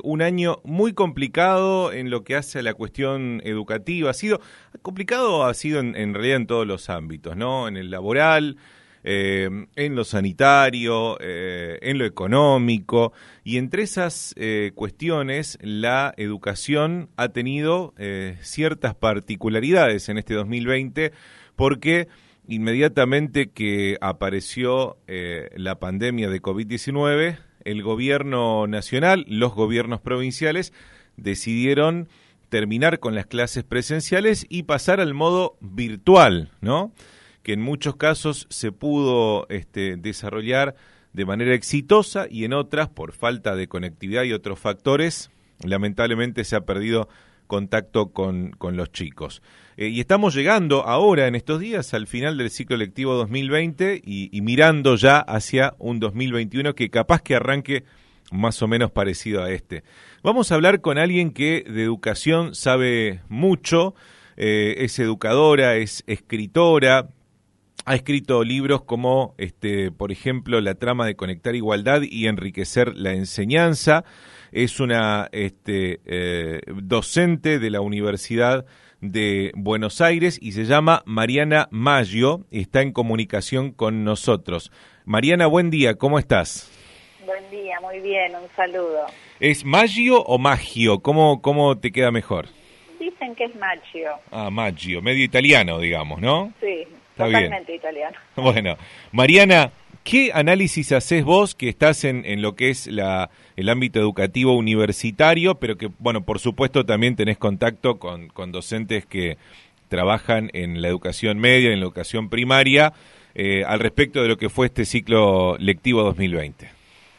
un año muy complicado en lo que hace a la cuestión educativa. Ha sido en realidad en todos los ámbitos, ¿no? En el laboral, en lo sanitario, en lo económico, y entre esas cuestiones la educación ha tenido ciertas particularidades en este 2020, porque inmediatamente que apareció la pandemia de COVID-19, el gobierno nacional, los gobiernos provinciales decidieron terminar con las clases presenciales y pasar al modo virtual, ¿no? Que en muchos casos se pudo desarrollar de manera exitosa, y en otras, por falta de conectividad y otros factores, lamentablemente se ha perdido contacto con los chicos. Y estamos llegando ahora, en estos días, al final del ciclo lectivo 2020 y mirando ya hacia un 2021 que capaz que arranque más o menos parecido a este. Vamos a hablar con alguien que de educación sabe mucho, es educadora, es escritora. Ha escrito libros como, por ejemplo, La trama de conectar igualdad y enriquecer la enseñanza. Es una docente de la Universidad de Buenos Aires y se llama Mariana Maggio. Está en comunicación con nosotros. Mariana, buen día, ¿cómo estás? Buen día, muy bien, un saludo. ¿Es Maggio o Maggio? ¿Cómo te queda mejor? Dicen que es Maggio. Ah, Maggio, medio italiano, digamos, ¿no? Sí. Está Totalmente bien. Italiano. Bueno, Mariana, ¿qué análisis haces vos que estás en lo que es el ámbito educativo universitario, pero que, bueno, por supuesto también tenés contacto con docentes que trabajan en la educación media, en la educación primaria, al respecto de lo que fue este ciclo lectivo 2020?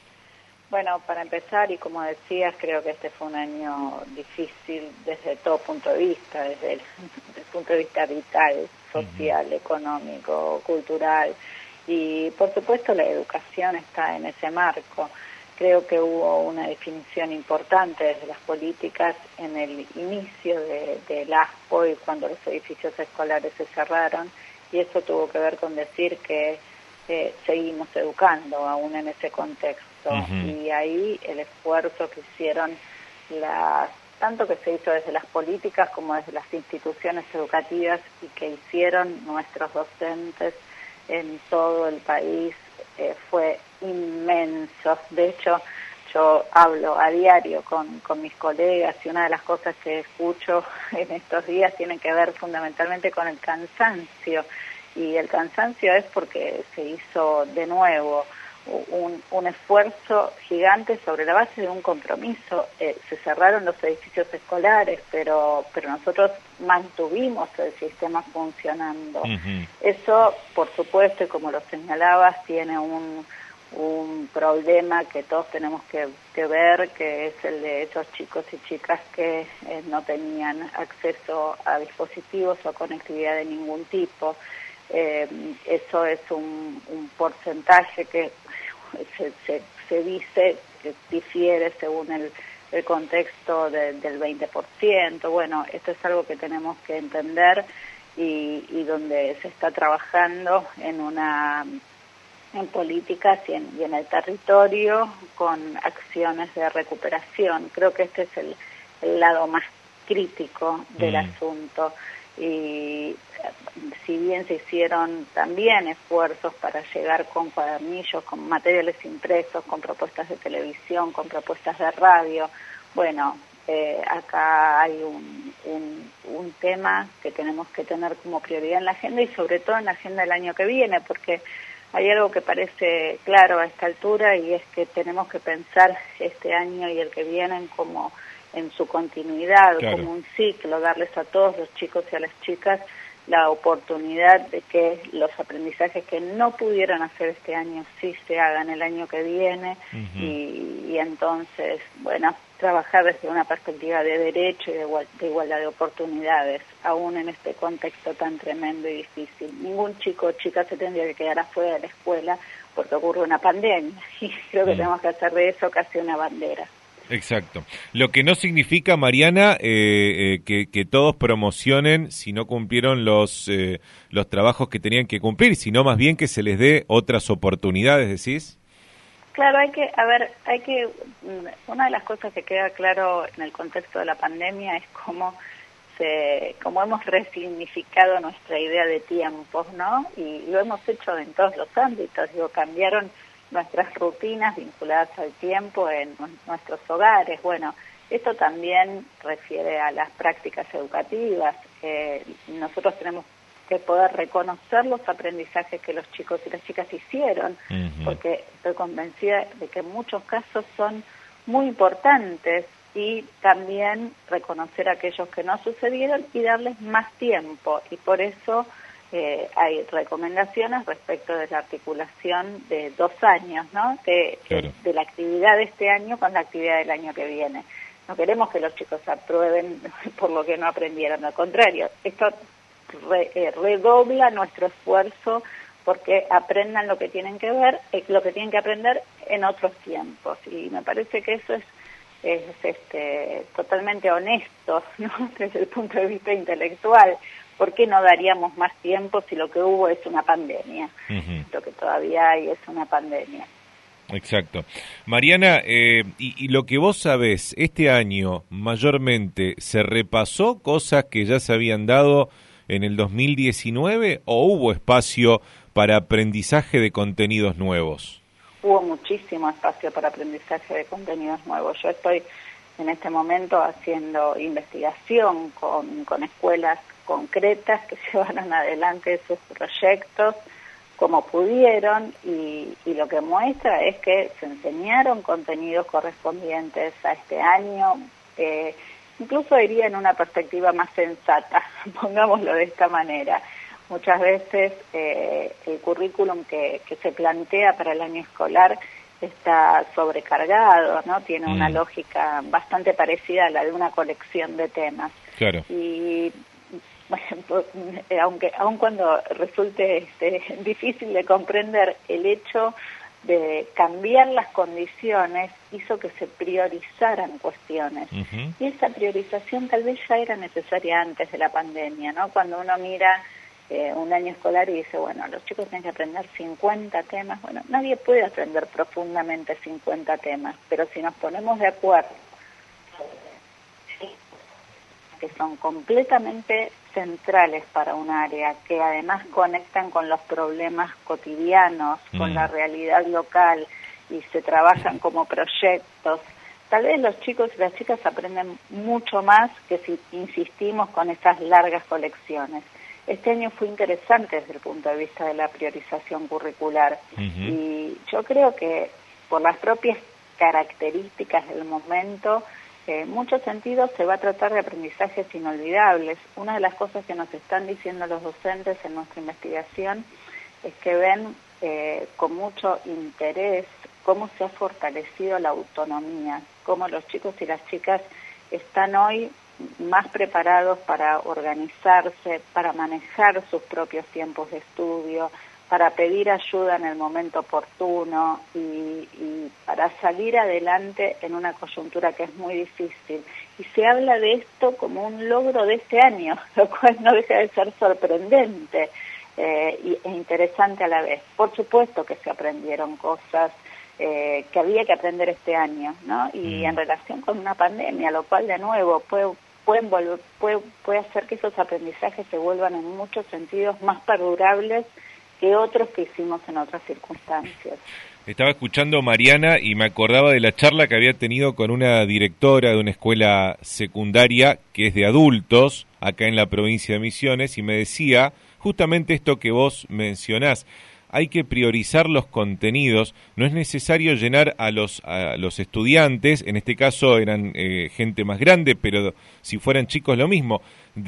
Bueno, para empezar, y como decías, creo que este fue un año difícil desde todo punto de vista, desde el punto de vista vital, social, económico, cultural, y por supuesto la educación está en ese marco. Creo que hubo una definición importante desde las políticas en el inicio del ASPO y cuando los edificios escolares se cerraron, y eso tuvo que ver con decir que seguimos educando aún en ese contexto. Y ahí el esfuerzo que hicieron tanto que se hizo desde las políticas como desde las instituciones educativas y que hicieron nuestros docentes en todo el país fue inmenso. De hecho, yo hablo a diario con mis colegas y una de las cosas que escucho en estos días tiene que ver fundamentalmente con el cansancio. Y el cansancio es porque se hizo de nuevo un esfuerzo gigante sobre la base de un compromiso. Se cerraron los edificios escolares, pero nosotros mantuvimos el sistema funcionando. Eso, por supuesto, y como lo señalabas, tiene un problema que todos tenemos que ver, que es el de esos chicos y chicas que no tenían acceso a dispositivos o a conectividad de ningún tipo. Eso es un porcentaje que se dice que difiere según el contexto del 20%. Bueno, esto es algo que tenemos que entender y donde se está trabajando en políticas y en el territorio con acciones de recuperación. Creo que este es el lado más crítico del asunto. Y si bien se hicieron también esfuerzos para llegar con cuadernillos, con materiales impresos, con propuestas de televisión, con propuestas de radio, bueno, acá hay un tema que tenemos que tener como prioridad en la agenda y sobre todo en la agenda del año que viene, porque hay algo que parece claro a esta altura y es que tenemos que pensar este año y el que vienen como en su continuidad, claro, como un ciclo, darles a todos los chicos y a las chicas la oportunidad de que los aprendizajes que no pudieron hacer este año sí se hagan el año que viene y entonces, bueno, trabajar desde una perspectiva de derecho y de igualdad de oportunidades, aún en este contexto tan tremendo y difícil. Ningún chico o chica se tendría que quedar afuera de la escuela porque ocurre una pandemia y creo que tenemos que hacer de eso casi una bandera. Exacto. Lo que no significa, Mariana, que todos promocionen si no cumplieron los trabajos que tenían que cumplir, sino más bien que se les dé otras oportunidades, ¿decís? Claro, una de las cosas que queda claro en el contexto de la pandemia es cómo hemos resignificado nuestra idea de tiempos, ¿no? Y lo hemos hecho en todos los ámbitos, cambiaron nuestras rutinas vinculadas al tiempo en nuestros hogares. Bueno, esto también refiere a las prácticas educativas. Nosotros tenemos que poder reconocer los aprendizajes que los chicos y las chicas hicieron, porque estoy convencida de que en muchos casos son muy importantes, y también reconocer aquellos que no sucedieron y darles más tiempo. Y por eso hay recomendaciones respecto de la articulación de 2 años, ¿no? Claro. De la actividad de este año con la actividad del año que viene. No queremos que los chicos aprueben por lo que no aprendieron, al contrario, esto redobla nuestro esfuerzo porque aprendan lo que tienen que ver, lo que tienen que aprender en otros tiempos. Y me parece que eso es totalmente honesto, ¿no? Desde el punto de vista intelectual. ¿Por qué no daríamos más tiempo si lo que hubo es una pandemia? Lo que todavía hay es una pandemia. Exacto. Mariana, y lo que vos sabés, este año mayormente se repasó cosas que ya se habían dado en el 2019 o hubo espacio para aprendizaje de contenidos nuevos? Hubo muchísimo espacio para aprendizaje de contenidos nuevos. Yo estoy en este momento haciendo investigación con escuelas concretas que llevaron adelante sus proyectos como pudieron, y lo que muestra es que se enseñaron contenidos correspondientes a este año, incluso diría en una perspectiva más sensata, pongámoslo de esta manera. Muchas veces el currículum que se plantea para el año escolar está sobrecargado, ¿no? Tiene una lógica bastante parecida a la de una colección de temas. Claro. Y bueno, aun cuando resulte difícil de comprender, el hecho de cambiar las condiciones hizo que se priorizaran cuestiones. Y esa priorización tal vez ya era necesaria antes de la pandemia, ¿no? Cuando uno mira un año escolar y dice, bueno, los chicos tienen que aprender 50 temas. Bueno, nadie puede aprender profundamente 50 temas, pero si nos ponemos de acuerdo que son completamente centrales para un área, que además conectan con los problemas cotidianos, con la realidad local, y se trabajan como proyectos, tal vez los chicos y las chicas aprenden mucho más que si insistimos con esas largas colecciones. Este año fue interesante desde el punto de vista de la priorización curricular, y yo creo que por las propias características del momento, en muchos sentidos se va a tratar de aprendizajes inolvidables. Una de las cosas que nos están diciendo los docentes en nuestra investigación es que ven con mucho interés cómo se ha fortalecido la autonomía, cómo los chicos y las chicas están hoy más preparados para organizarse, para manejar sus propios tiempos de estudio, para pedir ayuda en el momento oportuno y para salir adelante en una coyuntura que es muy difícil. Y se habla de esto como un logro de este año, lo cual no deja de ser sorprendente e interesante a la vez. Por supuesto que se aprendieron cosas que había que aprender este año, ¿no? Y en relación con una pandemia, lo cual de nuevo puede hacer que esos aprendizajes se vuelvan en muchos sentidos más perdurables que otros que hicimos en otras circunstancias. Estaba escuchando Mariana y me acordaba de la charla que había tenido con una directora de una escuela secundaria que es de adultos acá en la provincia de Misiones, y me decía justamente esto que vos mencionás. Hay que priorizar los contenidos, no es necesario llenar a los estudiantes, en este caso eran gente más grande, pero si fueran chicos lo mismo,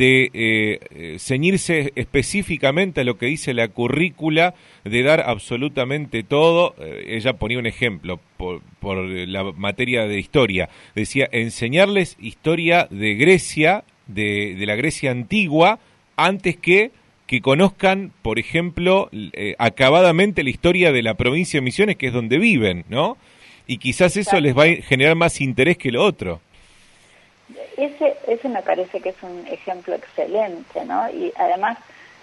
de ceñirse específicamente a lo que dice la currícula, de dar absolutamente todo. Ella ponía un ejemplo por la materia de historia, decía enseñarles historia de Grecia, de la Grecia antigua, antes que conozcan, por ejemplo, acabadamente la historia de la provincia de Misiones, que es donde viven, ¿no? Y quizás eso les va a generar más interés que lo otro. Ese me parece que es un ejemplo excelente, ¿no? Y además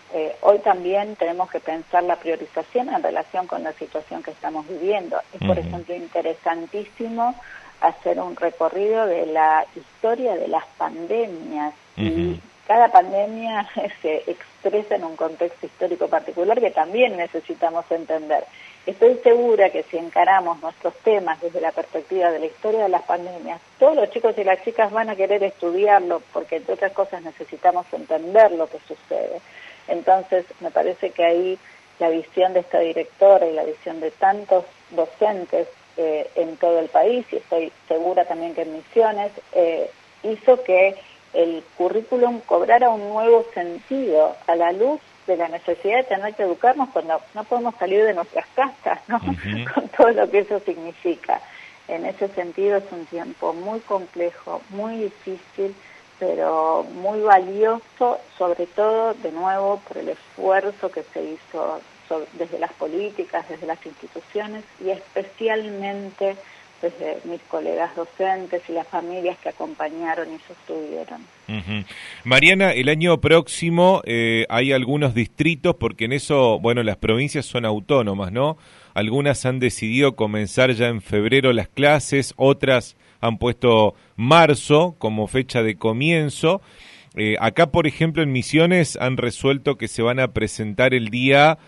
hoy también tenemos que pensar la priorización en relación con la situación que estamos viviendo. Es, por ejemplo, interesantísimo hacer un recorrido de la historia de las pandemias, y cada pandemia se expresa en un contexto histórico particular que también necesitamos entender. Estoy segura que si encaramos nuestros temas desde la perspectiva de la historia de las pandemias, todos los chicos y las chicas van a querer estudiarlo, porque entre otras cosas necesitamos entender lo que sucede. Entonces, me parece que ahí la visión de esta directora y la visión de tantos docentes en todo el país, y estoy segura también que en Misiones, hizo que el currículum cobrara un nuevo sentido a la luz de la necesidad de tener que educarnos cuando no podemos salir de nuestras casas, ¿no? Con todo lo que eso significa. En ese sentido es un tiempo muy complejo, muy difícil, pero muy valioso, sobre todo, de nuevo, por el esfuerzo que se hizo desde las políticas, desde las instituciones, y especialmente desde mis colegas docentes y las familias que acompañaron y sostuvieron. Mariana, el año próximo hay algunos distritos, porque en eso, bueno, las provincias son autónomas, ¿no? Algunas han decidido comenzar ya en febrero las clases, otras han puesto marzo como fecha de comienzo. Acá, por ejemplo, en Misiones han resuelto que se van a presentar el día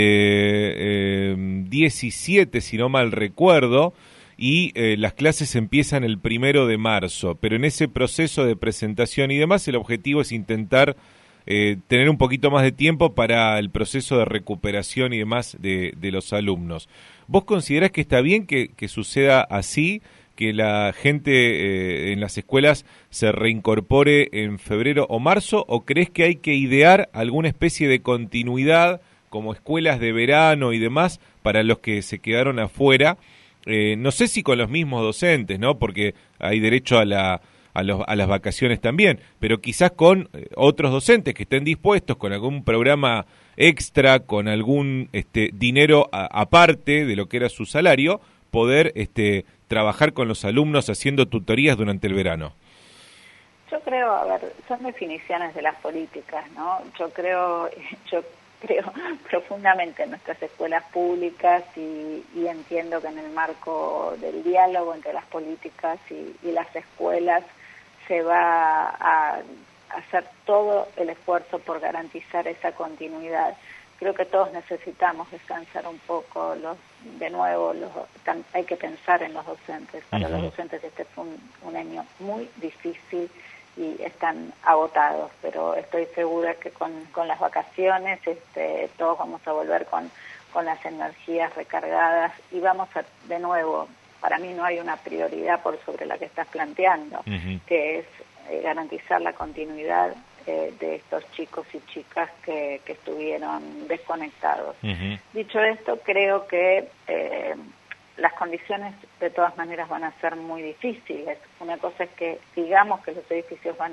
17, si no mal recuerdo, y las clases empiezan el 1 de marzo, pero en ese proceso de presentación y demás el objetivo es intentar tener un poquito más de tiempo para el proceso de recuperación y demás de los alumnos. ¿Vos considerás que está bien que suceda así, que la gente en las escuelas se reincorpore en febrero o marzo, o crees que hay que idear alguna especie de continuidad como escuelas de verano y demás para los que se quedaron afuera? No sé si con los mismos docentes, ¿no? Porque hay derecho a las vacaciones también, pero quizás con otros docentes que estén dispuestos, con algún programa extra, con algún dinero aparte de lo que era su salario, poder trabajar con los alumnos haciendo tutorías durante el verano. Yo creo, a ver, son definiciones de las políticas, ¿no? Yo creo profundamente en nuestras escuelas públicas y entiendo que en el marco del diálogo entre las políticas y las escuelas se va a hacer todo el esfuerzo por garantizar esa continuidad. Creo que todos necesitamos descansar un poco, hay que pensar en los docentes. Para los docentes este fue un año muy difícil y están agotados, pero estoy segura que con las vacaciones todos vamos a volver con las energías recargadas y vamos a, de nuevo, para mí no hay una prioridad por sobre la que estás planteando, que es garantizar la continuidad de estos chicos y chicas que estuvieron desconectados. Dicho esto, creo que las condiciones de todas maneras van a ser muy difíciles. Una cosa es que digamos que los edificios van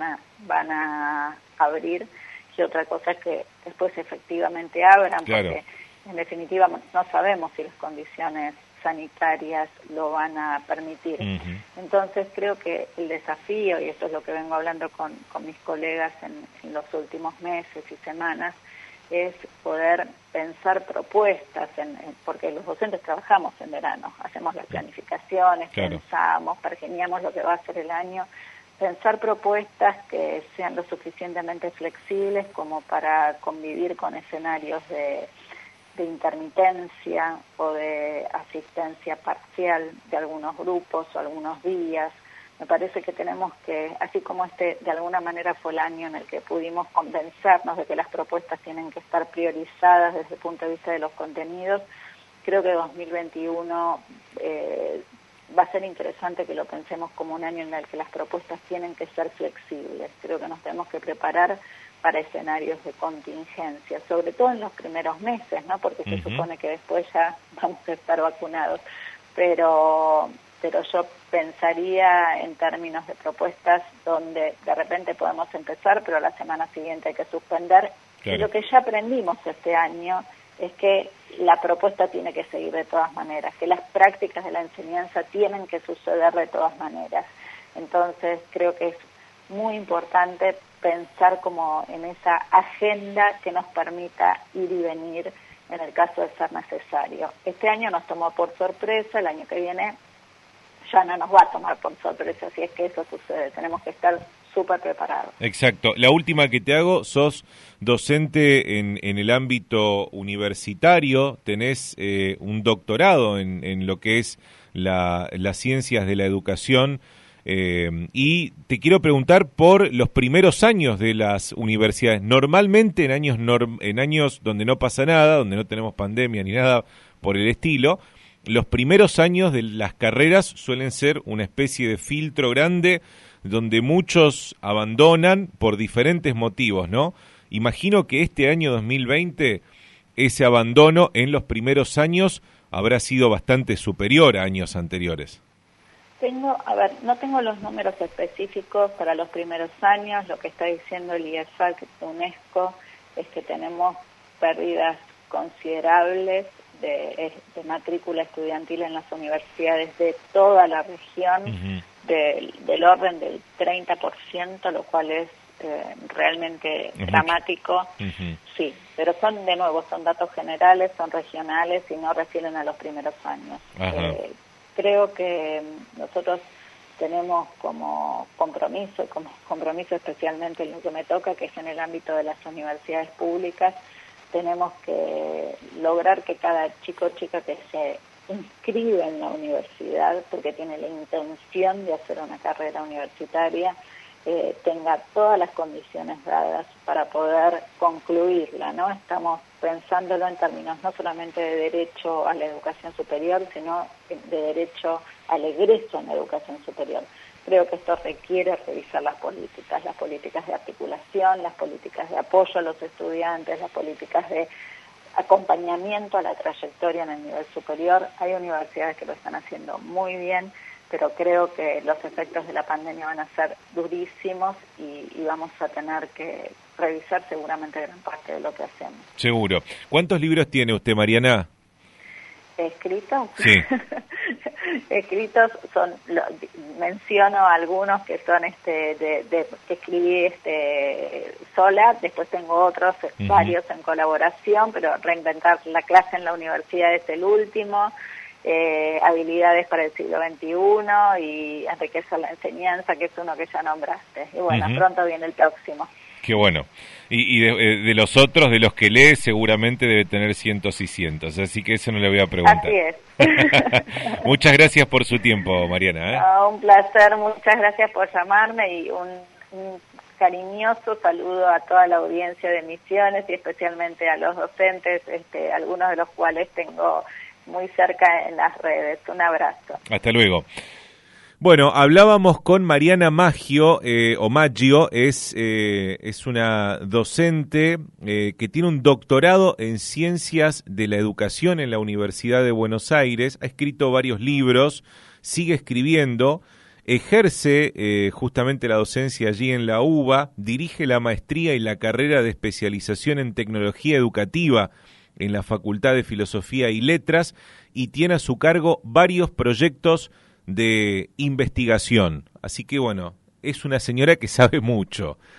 a abrir, y otra cosa es que después efectivamente abran, claro, porque en definitiva no sabemos si las condiciones sanitarias lo van a permitir. Entonces creo que el desafío, y esto es lo que vengo hablando con mis colegas en los últimos meses y semanas, es poder pensar propuestas, porque los docentes trabajamos en verano, hacemos las planificaciones, claro, pensamos, pergeñamos lo que va a ser el año, pensar propuestas que sean lo suficientemente flexibles como para convivir con escenarios de intermitencia o de asistencia parcial de algunos grupos o algunos días. Me parece que tenemos que, así como de alguna manera fue el año en el que pudimos convencernos de que las propuestas tienen que estar priorizadas desde el punto de vista de los contenidos, creo que 2021 va a ser interesante que lo pensemos como un año en el que las propuestas tienen que ser flexibles. Creo que nos tenemos que preparar para escenarios de contingencia, sobre todo en los primeros meses, ¿no? Porque se supone que después ya vamos a estar vacunados, pero yo pensaría en términos de propuestas donde de repente podemos empezar, pero la semana siguiente hay que suspender. Claro. Y lo que ya aprendimos este año es que la propuesta tiene que seguir de todas maneras, que las prácticas de la enseñanza tienen que suceder de todas maneras. Entonces creo que es muy importante pensar como en esa agenda que nos permita ir y venir en el caso de ser necesario. Este año nos tomó por sorpresa, el año que viene ya no nos va a tomar por sorpresa, si es que eso sucede, tenemos que estar súper preparados. Exacto. La última que te hago, sos docente en el ámbito universitario, tenés un doctorado en lo que es las ciencias de la educación, y te quiero preguntar por los primeros años de las universidades. Normalmente en años donde no pasa nada, donde no tenemos pandemia ni nada por el estilo, los primeros años de las carreras suelen ser una especie de filtro grande donde muchos abandonan por diferentes motivos, ¿no? Imagino que este año 2020, ese abandono en los primeros años habrá sido bastante superior a años anteriores. No tengo los números específicos para los primeros años. Lo que está diciendo el IEFAC de UNESCO es que tenemos pérdidas considerables de matrícula estudiantil en las universidades de toda la región, del orden del 30%, lo cual es realmente dramático. Sí, pero son datos generales, son regionales y no refieren a los primeros años. Creo que nosotros tenemos como compromiso especialmente en lo que me toca, que es en el ámbito de las universidades públicas, tenemos que lograr que cada chico o chica que se inscribe en la universidad, porque tiene la intención de hacer una carrera universitaria, tenga todas las condiciones dadas para poder concluirla, ¿no? Estamos pensándolo en términos no solamente de derecho a la educación superior, sino de derecho al egreso en la educación superior. Creo que esto requiere revisar las políticas de articulación, las políticas de apoyo a los estudiantes, las políticas de acompañamiento a la trayectoria en el nivel superior. Hay universidades que lo están haciendo muy bien, pero creo que los efectos de la pandemia van a ser durísimos y vamos a tener que revisar seguramente gran parte de lo que hacemos. Seguro. ¿Cuántos libros tiene usted, Mariana? ¿Escritos? Sí. Escritos menciono algunos que son que escribí sola, después tengo otros, varios en colaboración, pero Reinventar la clase en la universidad es el último, Habilidades para el siglo XXI y Enriquecer la enseñanza, que es uno que ya nombraste. Y bueno, pronto viene el próximo. Qué bueno. Y de los otros, de los que lee, seguramente debe tener cientos y cientos, así que eso no le voy a preguntar. Así es. Muchas gracias por su tiempo, Mariana. No, un placer, muchas gracias por llamarme y un cariñoso saludo a toda la audiencia de Misiones y especialmente a los docentes, algunos de los cuales tengo muy cerca en las redes. Un abrazo. Hasta luego. Bueno, hablábamos con Mariana Maggio, es una docente que tiene un doctorado en Ciencias de la Educación en la Universidad de Buenos Aires, ha escrito varios libros, sigue escribiendo, ejerce justamente la docencia allí en la UBA, dirige la maestría y la carrera de especialización en tecnología educativa en la Facultad de Filosofía y Letras y tiene a su cargo varios proyectos de investigación. Así que bueno, es una señora que sabe mucho.